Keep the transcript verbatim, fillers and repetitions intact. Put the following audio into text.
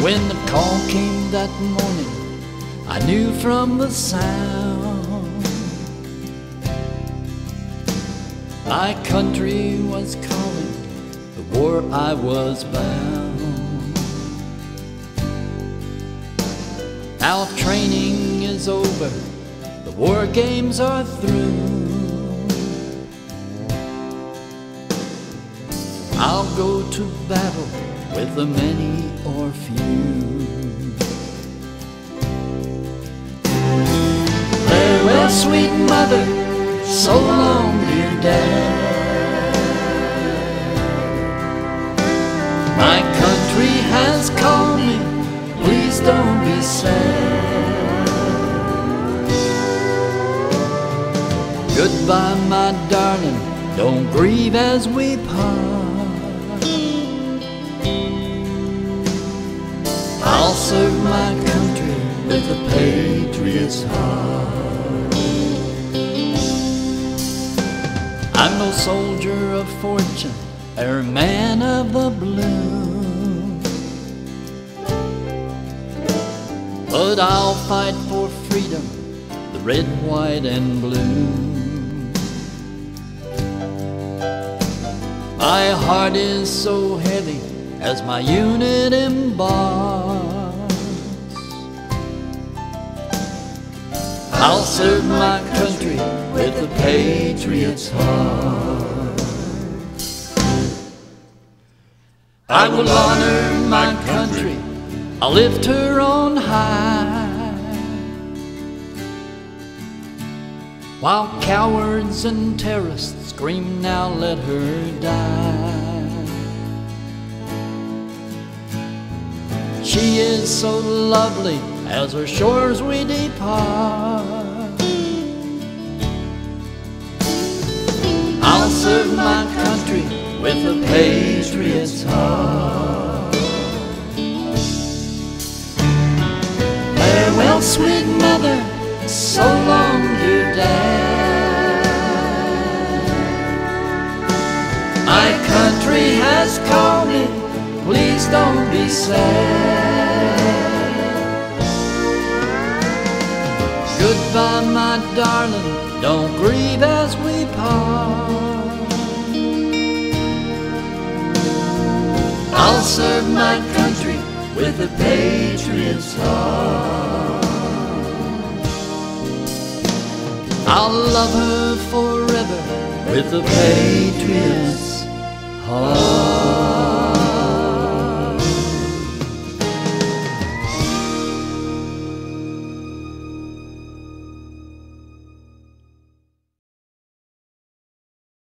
When the call came that morning, I knew from the sound my country was calling, the war I was bound. Now training is over, the war games are through. I'll go to battle with the many or few. Farewell, sweet mother, so long, dear dad. My country has called me, please don't be sad. Goodbye, my darling, don't grieve as we part. I'll serve my country with a patriot's heart. I'm no soldier of fortune or man of the blue, but I'll fight for freedom, the red, white, and blue. My heart is so heavy as my unit embarks. I'll serve my country with a patriot's heart. I will honor my country, I'll lift her on high, while cowards and terrorists scream, now let her die. She is so lovely as her shores we depart. I'll serve my country with a patriot's heart. Farewell, sweet mother, so long, dear dad. My country has called me, please don't be sad. Goodbye, my darling, don't grieve as we part. I'll serve my country with a patriot's heart. I'll love her forever with a patriot's heart.